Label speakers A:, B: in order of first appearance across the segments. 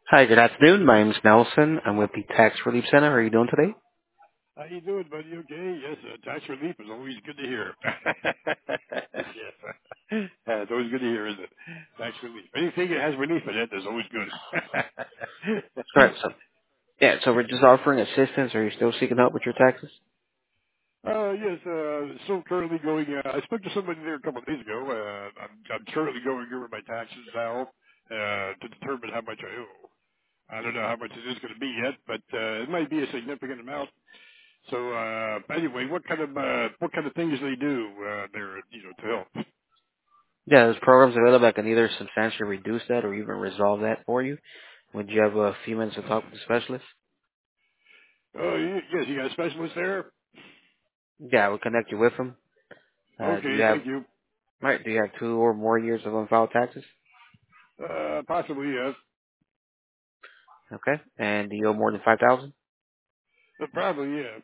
A: Hi, good afternoon. My name is Nelson. I'm with the Tax Relief Center. How are you doing today?
B: How you doing, buddy? Okay. Yes, tax relief is always good to hear. Yes, it's always good to hear, isn't it? Tax relief. Anything that has relief in it is always good.
A: Correct. So we're just offering assistance. Are you still seeking help with your taxes?
B: Yes. So currently going. I spoke to somebody there a couple of days ago. I'm currently going over my taxes now to determine how much I owe. I don't know how much it is going to be yet, but it might be a significant amount. So anyway, what kind of things they do there, to help?
A: Yeah, there's programs available that can either substantially reduce that or even resolve that for you. Would you have a few minutes to talk with the specialist?
B: Oh, yes, you got a specialist there?
A: Yeah, we'll connect you with them. Do
B: Okay,
A: you have
B: thank you.
A: right? Do you have 2 or more years of unfiled taxes?
B: Possibly, yes.
A: Okay. And do you owe more than 5,000?
B: Probably, yeah.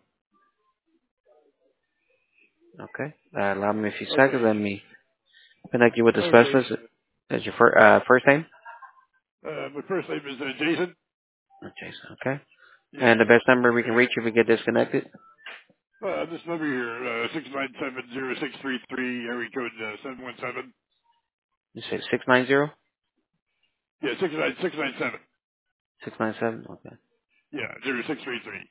A: Okay. Allow me a few seconds.
B: Okay,
A: Let me connect you with the
B: okay.
A: specialist. Is your first name?
B: My first name is Jason.
A: Jason. Okay.
B: Yeah.
A: And the best number we can reach if we get disconnected?
B: This number here, 697-0633, area code 717.
A: You said 690?
B: Yeah, 697.
A: 697? Okay.
B: Yeah, 0633.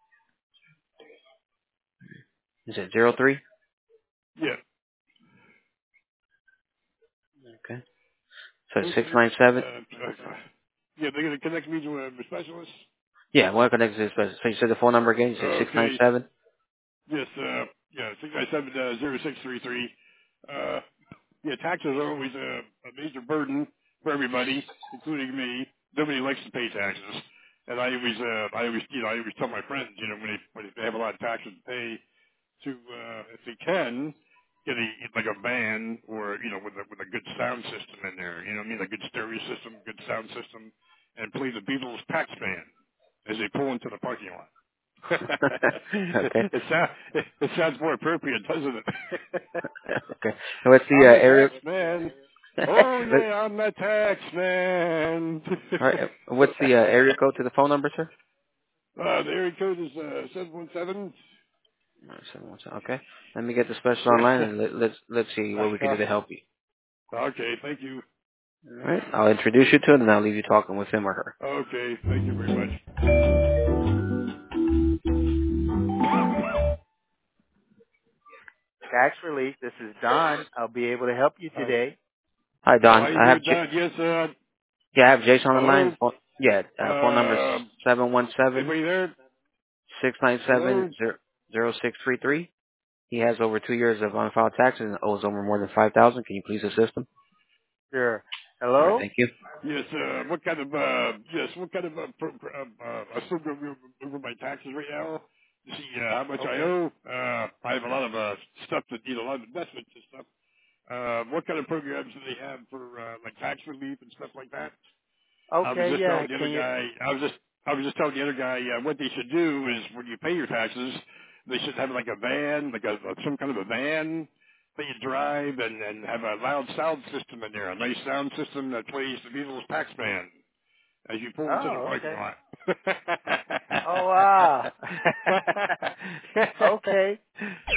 A: You said 03?
B: Yeah.
A: Okay. So
B: Okay.
A: 697?
B: Yeah, they're going to connect me to a specialist?
A: Yeah, well connected to this person. So you said the phone number again? You said
B: Okay.
A: 697?
B: Yes, yeah, 697-0633. Yeah, taxes are always a major burden for everybody, including me. Nobody likes to pay taxes, and I always tell my friends, when they have a lot of taxes to pay, to if they can, get like a van or with a good sound system in there. You know what I mean? A good stereo system, good sound system, and play the Beatles tax band as they pull into the parking lot.
A: Okay.
B: It sounds more appropriate, doesn't it?
A: Okay. And what's the
B: I'm the
A: area?
B: tax man. Oh yeah, I'm the tax man.
A: All right. What's the area code to the phone number, sir?
B: The area code is 717.
A: 717. Okay. Let me get the special online and let's see what we can do to help you.
B: Okay, thank you.
A: All right. I'll introduce you to it and I'll leave you talking with him or her.
B: Okay, thank you very much.
C: Tax relief. This is Don. I'll be able to help you
B: Uh,
C: today.
A: Hi,
B: how
A: Don.
B: you doing, Don? Yes,
A: I have Jason on the line.
B: hello.
A: Phone number is 717
B: Anybody there?
A: 697
B: Hello.
A: 0633. He has over 2 years of unfiled taxes and owes over more than 5,000. Can you please assist him?
C: Sure.
A: All right,
C: Hello?
A: thank you.
B: Yes, what kind of I still go over my taxes right now to see how much I
C: Okay.
B: owe. I have a lot of stuff that a lot of investments and stuff. What kind of programs do they have for like tax relief and stuff like that? I was
C: Okay,
B: just
C: yeah.
B: telling the other
C: Can you
B: guy. I was just telling the other guy what they should do is when you pay your taxes, they should have like a van, like some kind of a van that you drive and have a loud sound system in there, a nice sound system that plays the Beatles tax band as you pull into the
C: Oh,
B: parking
C: okay.
B: lot.
C: Oh wow. Okay.